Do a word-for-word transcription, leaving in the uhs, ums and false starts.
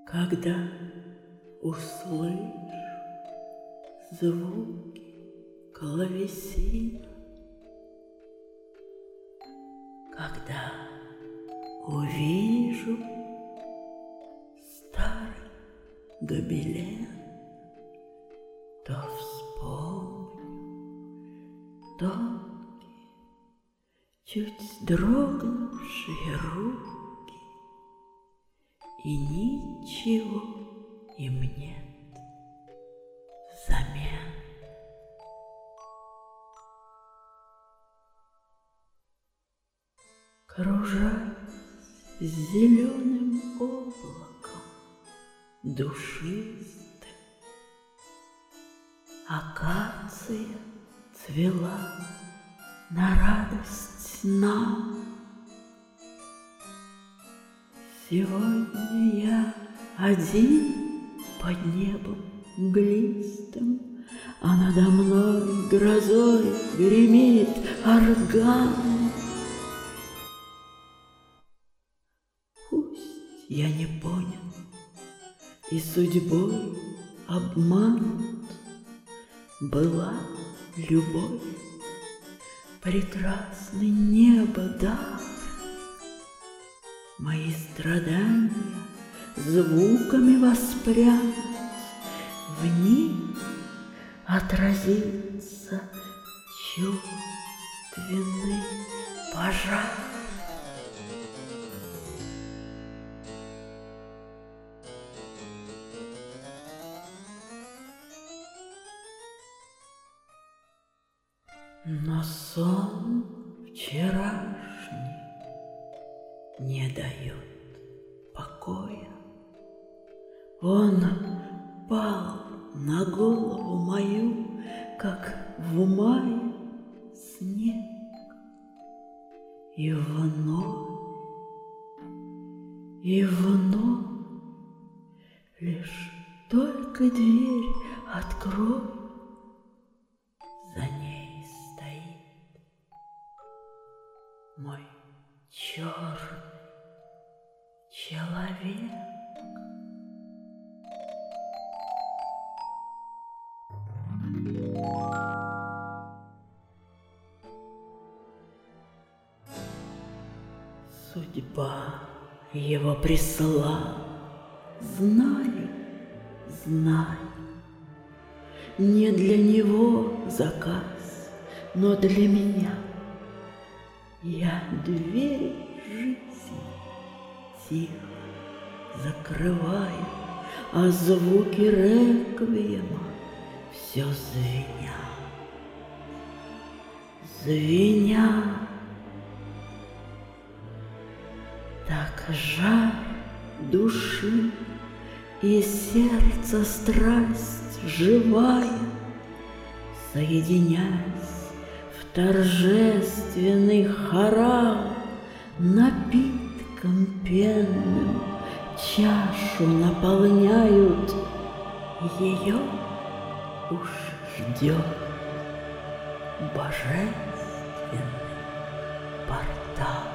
Когда услышу звуки клавесина, когда увижу старый гобелен, то вспомню тонкие, чуть дрогнувшие руки, и ничего им нет взамен. Кружась зеленым облаком душистым, акация цвела на радость нам. Сегодня я один под небом мглистым, а надо мной грозой гремит орган. Пусть я не понят и судьбой обманут, была любовь, прекрасный небо дар. Мои страдания звуками воспрянут, в них отразится чувственный пожар. Но сон вчерашний не дает покоя. Он пал на голову мою, как в мае снег, и вновь, и вновь лишь только дверь открой, за ней стоит мой черный человек. Судьба его прислала, знаю, знаю. Не для него заказ, но для меня. Я двери жизни тихо закрываю, а звуки реквиема все звенят, звенят. Так жар души и сердца страсть живая, соединяясь в торжественный хорал, напитком пенным чашу наполняют, ее уж ждет божественный портал.